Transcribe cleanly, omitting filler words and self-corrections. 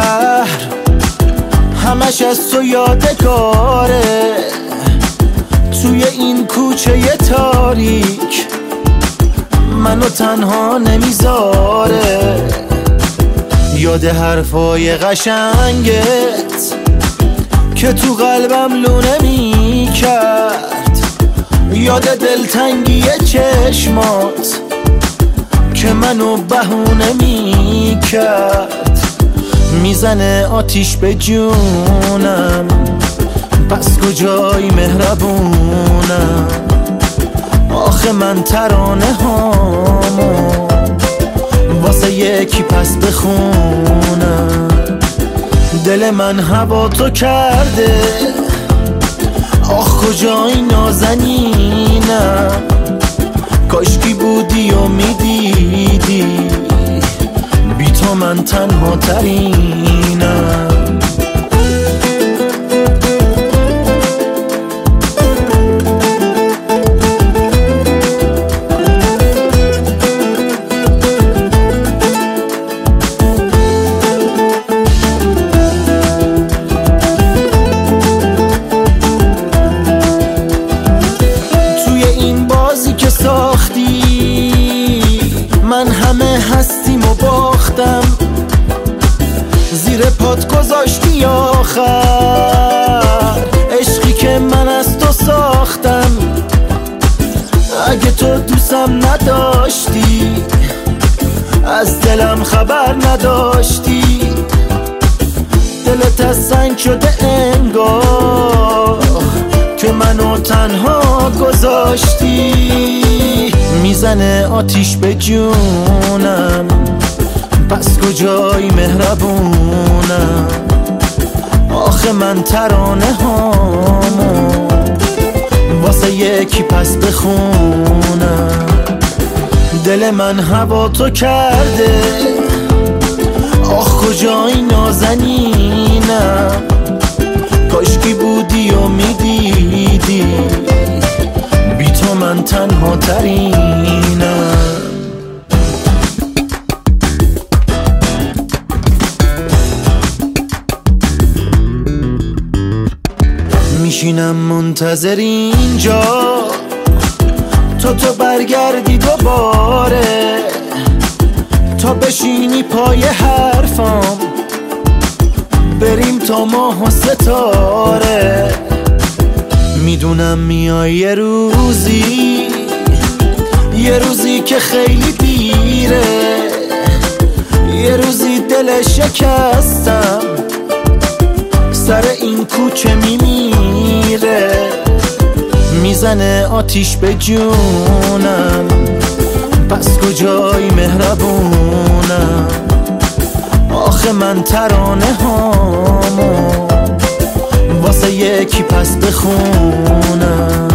شهر همش از تو یادگاره، توی این کوچه تاریک منو تنها نمیذاره. یاد حرفای قشنگت که تو قلبم لونه میکرد، یاد دلتنگی چشمات که منو بهونه میکرد. میزنه آتیش به جونم، پس کجای مهربونم؟ آخه من ترانه هامو واسه یکی پس بخونم. دل من هوا تو کرده، آخ کجای نازنینم؟ کاشکی بودی و میدیدی بی تو من تنها ترینم. من همه هستیم و باختم، زیر پات گذاشتی آخر عشقی که من از تو ساختم. اگه تو دوستم نداشتی، از دلم خبر نداشتی. دلت از سنگ شده انگار که منو تنها گذاشتی. میزنه آتیش به جونم، پس کجای مهربونم؟ آخه من ترانه هامو واسه یکی پس بخونم. دل من هوا تو کرده، آخ کجای نازنینم؟ کاشکی بودی و میدیدی بی تو من تنها ترینم. میشینم منتظر اینجا تو برگردی دوباره، تا بشینی پای حرفام بریم تا ماه و ستاره. میدونم میای یه روزی که خیلی دیره، یه روزی دل شکستم سر این کوچه میمیره. میزنه آتیش به جونم، پس کجای مهربونم؟ آخه من ترانه هامو واسه یکی پس بخونم.